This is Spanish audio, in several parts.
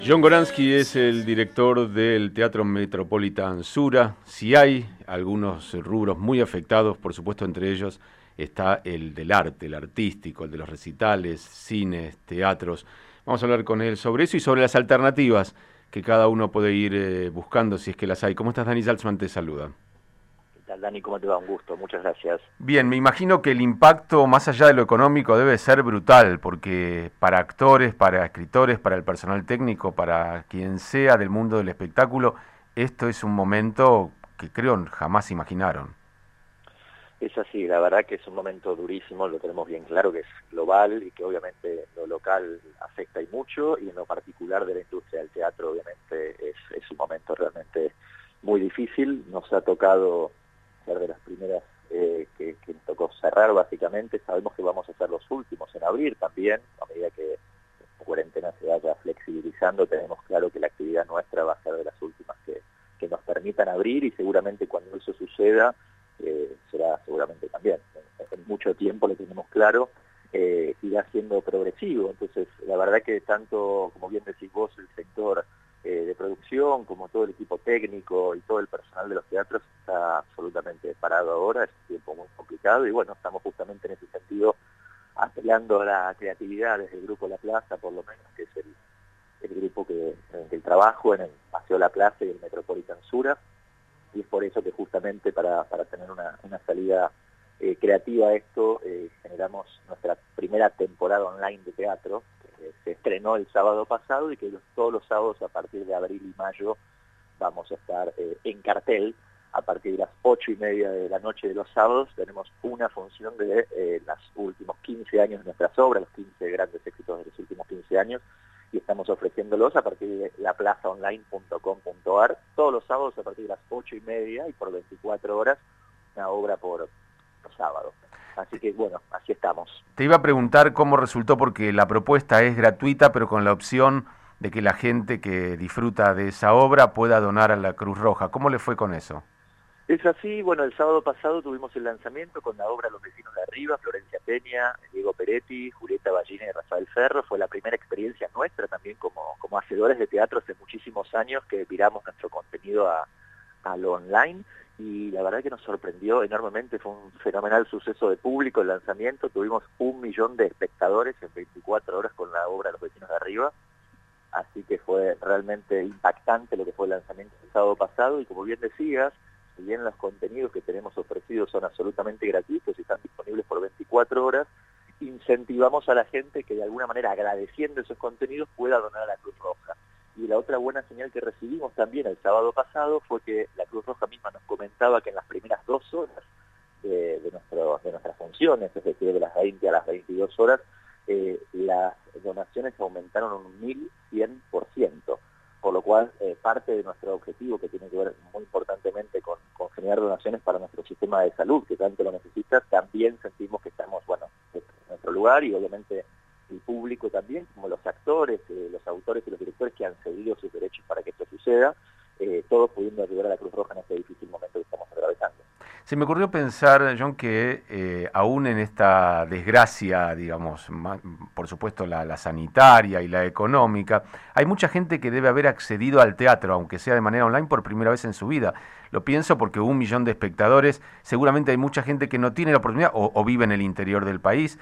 John Goransky es el director del Teatro Metropolitan Sura. Si hay algunos rubros muy afectados, por supuesto entre ellos está el del arte, el artístico, el de los recitales, cines, teatros. Vamos a hablar con él sobre eso y sobre las alternativas que cada uno puede ir buscando si es que las hay. ¿Cómo estás, Dani Salzman? Te saluda. ¿Qué tal, Dani? ¿Cómo te va? Un gusto, muchas gracias. Bien, me imagino que el impacto, más allá de lo económico, debe ser brutal, porque para actores, para escritores, para el personal técnico, para quien sea del mundo del espectáculo, esto es un momento que creo jamás imaginaron. Es así, la verdad que es un momento durísimo, lo tenemos bien claro, que es global y que obviamente lo local afecta y mucho, y en lo particular de la industria del teatro obviamente es un momento realmente muy difícil. Nos ha tocado ser de las primeras que nos tocó cerrar básicamente. Sabemos que vamos a ser los últimos en abrir también, a medida que la cuarentena se vaya flexibilizando. Tenemos claro que la actividad nuestra va a ser de las últimas que nos permitan abrir, y seguramente cuando eso suceda será seguramente también en mucho tiempo, lo tenemos claro, irá siendo progresivo. Entonces la verdad que tanto, como bien decís vos, el sector de producción como todo el equipo técnico y todo el personal de los teatros está absolutamente parado ahora. Es un tiempo muy complicado y bueno, estamos justamente en ese sentido apelando a la creatividad desde el Grupo La Plaza, por lo menos, que es el grupo en el que trabajo en el Paseo La Plaza y el Metropolitan Sura. Y es por eso que justamente para tener una salida creativa a esto, generamos nuestra primera temporada online de teatro, que se estrenó el sábado pasado, y que todos los sábados a partir de abril y mayo vamos a estar en cartel. A partir de las 8:30 de la noche de los sábados tenemos una función de los últimos 15 años de nuestras obras, los 15 grandes éxitos de los últimos 15 años, y estamos ofreciéndolos a partir de laplazaonline.com.ar todos los sábados a partir de las 8:30 y por 24 horas, una obra por sábado. Así que bueno, así estamos. Te iba a preguntar cómo resultó, porque la propuesta es gratuita, pero con la opción de que la gente que disfruta de esa obra pueda donar a la Cruz Roja. ¿Cómo le fue con eso? Es así. Bueno, el sábado pasado tuvimos el lanzamiento con la obra Los Vecinos de Arriba, Florencia Peña, Diego Peretti, Julieta Ballina y Rafael Ferro. Fue la primera experiencia nuestra también como hacedores de teatro hace muchísimos años que viramos nuestro contenido a lo online, y la verdad que nos sorprendió enormemente. Fue un fenomenal suceso de público el lanzamiento. Tuvimos 1 millón de espectadores en 24 horas con la obra Los Vecinos de Arriba, así que fue realmente impactante lo que fue el lanzamiento el sábado pasado. Y como bien decías, si bien los contenidos que tenemos ofrecidos son absolutamente gratuitos y están disponibles por 24 horas, incentivamos a la gente que de alguna manera, agradeciendo esos contenidos, pueda donar a la Cruz Roja. Y la otra buena señal que recibimos también el sábado pasado fue que la Cruz Roja misma nos comentaba que en las primeras 2 horas de nuestras funciones, es decir, de las 20 a las 22 horas, las donaciones aumentaron un 1100%, por lo cual parte de nuestro objetivo, que tiene que ver muy importantemente con generar donaciones para nuestro sistema de salud, que tanto lo necesita, también sentimos que estamos, bueno, en nuestro lugar, y obviamente el público también, como los actores, los autores y los directores que han cedido sus derechos para que esto suceda, todos pudiendo ayudar a la Cruz Roja en este difícil momento que estamos atravesando. Se me ocurrió pensar, John, que aún en esta desgracia, digamos, por supuesto la sanitaria y la económica, hay mucha gente que debe haber accedido al teatro, aunque sea de manera online, por primera vez en su vida. Lo pienso porque 1 millón de espectadores, seguramente hay mucha gente que no tiene la oportunidad, o vive en el interior del país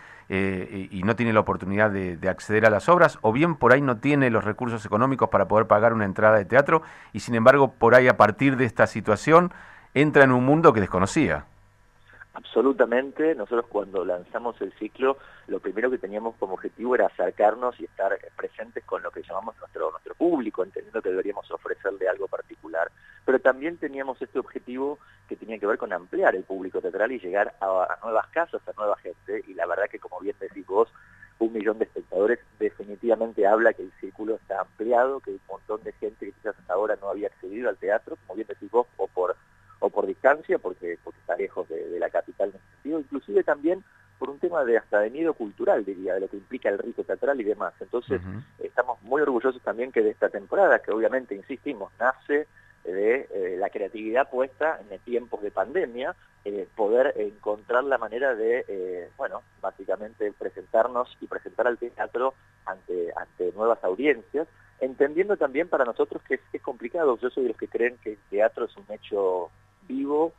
y no tiene la oportunidad de acceder a las obras, o bien por ahí no tiene los recursos económicos para poder pagar una entrada de teatro, y sin embargo por ahí, a partir de esta situación, entra en un mundo que desconocía. Absolutamente. Nosotros cuando lanzamos el ciclo, lo primero que teníamos como objetivo era acercarnos y estar presentes con lo que llamamos nuestro público, entendiendo que deberíamos ofrecerle algo particular. Pero también teníamos este objetivo que tenía que ver con ampliar el público teatral y llegar a nuevas casas, a nueva gente. Y la verdad que, como bien decís vos, 1 millón de espectadores definitivamente habla que el círculo está ampliado, que hay un montón de gente que quizás hasta ahora no había accedido al teatro, como bien decís vos, o por distancia, porque está lejos de la capital en ese sentido, inclusive también por un tema hasta de miedo cultural, diría, de lo que implica el rito teatral y demás. Entonces, estamos muy orgullosos también que de esta temporada, que obviamente, insistimos, nace de la creatividad puesta en tiempos de pandemia, poder encontrar la manera de, bueno, básicamente presentarnos y presentar al teatro ante nuevas audiencias. entendiendo también para nosotros que es complicado. Yo soy de los que creen que el teatro es un hecho vivo,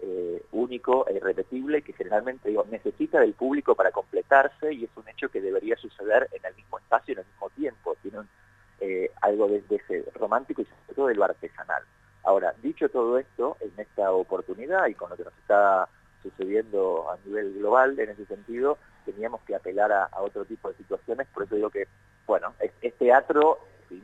único e irrepetible, que generalmente necesita del público para completarse, y es un hecho que debería suceder en el mismo espacio y en el mismo tiempo. Tiene algo de ese romántico y sobre todo de lo artesanal. Ahora, dicho todo esto, en esta oportunidad y con lo que nos está sucediendo a nivel global, en ese sentido, teníamos que apelar a otro tipo de situaciones. Por eso digo que, bueno, es teatro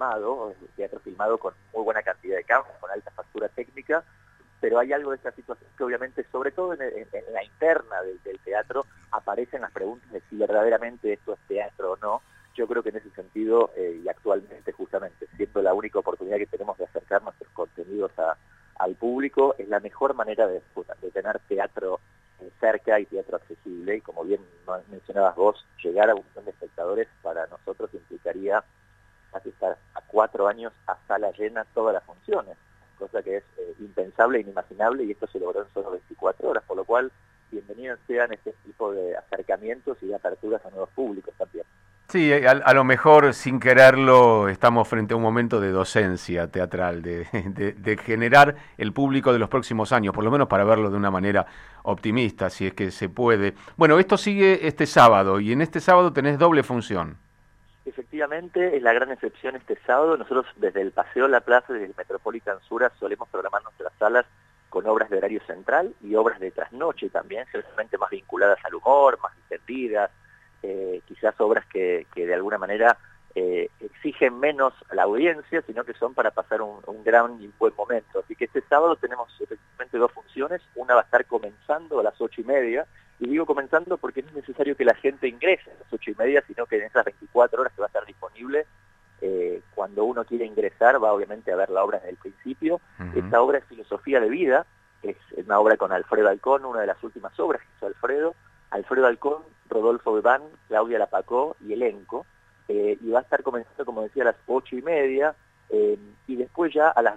filmado con muy buena cantidad de cámaras, con alta factura técnica, pero hay algo de esta situación que obviamente, sobre todo en la interna del teatro, aparecen las preguntas de si verdaderamente esto es teatro o no. Yo creo que en ese sentido, y actualmente justamente, siendo la única oportunidad que tenemos de acercar nuestros contenidos al público, es la mejor manera de tener teatro cerca y teatro accesible. Y como bien mencionabas vos, llegar a un millón de espectadores para nosotros implicaría estar a 4 años a sala llena todas las funciones, cosa que es impensable e inimaginable, y esto se logró en solo 24 horas, por lo cual bienvenidos sean este tipo de acercamientos y de aperturas a nuevos públicos también. Sí, a lo mejor sin quererlo estamos frente a un momento de docencia teatral, de generar el público de los próximos años, por lo menos para verlo de una manera optimista, si es que se puede. Bueno, esto sigue este sábado, y en este sábado tenés doble función. Efectivamente, es la gran excepción este sábado. Nosotros desde el Paseo La Plaza, desde el Metropolitan Sura, solemos programar nuestras salas con obras de horario central y obras de trasnoche también, generalmente más vinculadas al humor, más distendidas, quizás obras que de alguna manera exigen menos a la audiencia, sino que son para pasar un gran y buen momento. Así que este sábado tenemos efectivamente 2 funciones. Una va a estar comenzando a las 8:30, y digo comenzando porque no es necesario que la gente ingrese a las 8:30, sino que en esas 24 horas que va a estar disponible, cuando uno quiere ingresar, va obviamente a ver la obra desde el principio. Esta obra es Filosofía de Vida, es una obra con Alfredo Alcón, una de las últimas obras que hizo Alfredo Alcón, Rodolfo Bebán, Claudia Lapacó y elenco, y va a estar comenzando, como decía, a las 8:30, y después ya a las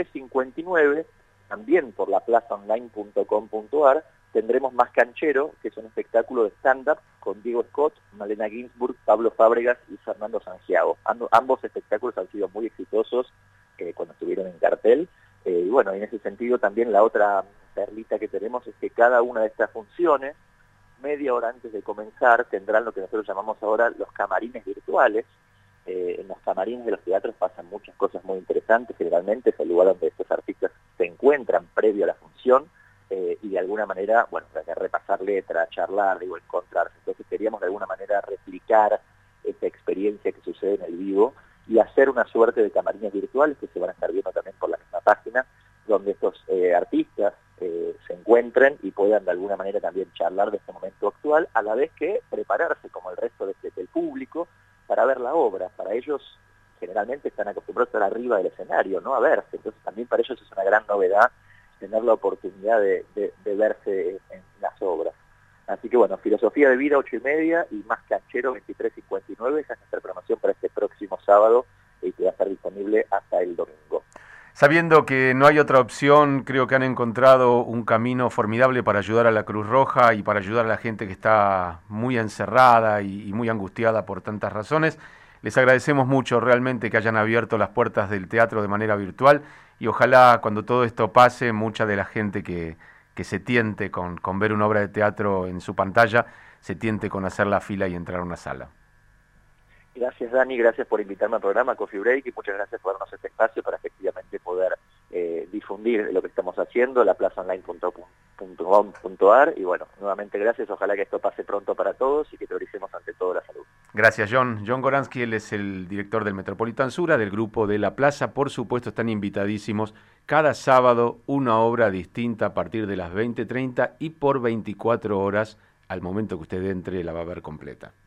23:59, también por la plazaonline.com.ar, tendremos Más Canchero, que es un espectáculo de stand-up con Diego Scott, Malena Ginsburg, Pablo Fábregas y Fernando Sangiago. Ambos espectáculos han sido muy exitosos cuando estuvieron en cartel. Y bueno, en ese sentido también la otra perlita que tenemos es que cada una de estas funciones, media hora antes de comenzar, tendrán lo que nosotros llamamos ahora los camarines virtuales. En los camarines de los teatros pasan muchas cosas muy interesantes. Generalmente es el lugar donde estos artistas se encuentran previo a la función, y de alguna manera, bueno, para repasar letras, charlar, encontrarse. Entonces queríamos de alguna manera replicar esa experiencia que sucede en el vivo y hacer una suerte de camarines virtuales que se van a estar viendo también por la misma página, donde estos artistas se encuentren y puedan de alguna manera también charlar de este momento actual, a la vez que prepararse como el resto del público para ver la obra. Para ellos generalmente están acostumbrados a estar arriba del escenario, ¿no? A verse. Entonces también para ellos es una gran novedad tener la oportunidad de verse en las obras. Así que bueno, Filosofía de Vida 8:30 y Más Canchero 23:59, esa es nuestra programación para este próximo sábado, y que va a estar disponible hasta el domingo. Sabiendo que no hay otra opción, creo que han encontrado un camino formidable para ayudar a la Cruz Roja y para ayudar a la gente que está muy encerrada y muy angustiada por tantas razones. Les agradecemos mucho realmente que hayan abierto las puertas del teatro de manera virtual, y ojalá cuando todo esto pase, mucha de la gente que se tiente con ver una obra de teatro en su pantalla, se tiente con hacer la fila y entrar a una sala. Gracias, Dani, gracias por invitarme al programa Coffee Break, y muchas gracias por darnos este espacio para efectivamente poder difundir lo que estamos haciendo, la plazaonline.com.ar, y bueno, nuevamente gracias, ojalá que esto pase pronto para todos y que prioricemos ante todo la salud. Gracias, John. John Goransky, él es el director del Metropolitan Sura, del grupo de La Plaza. Por supuesto, están invitadísimos cada sábado, una obra distinta a partir de las 20:30 y por 24 horas, al momento que usted entre, la va a ver completa.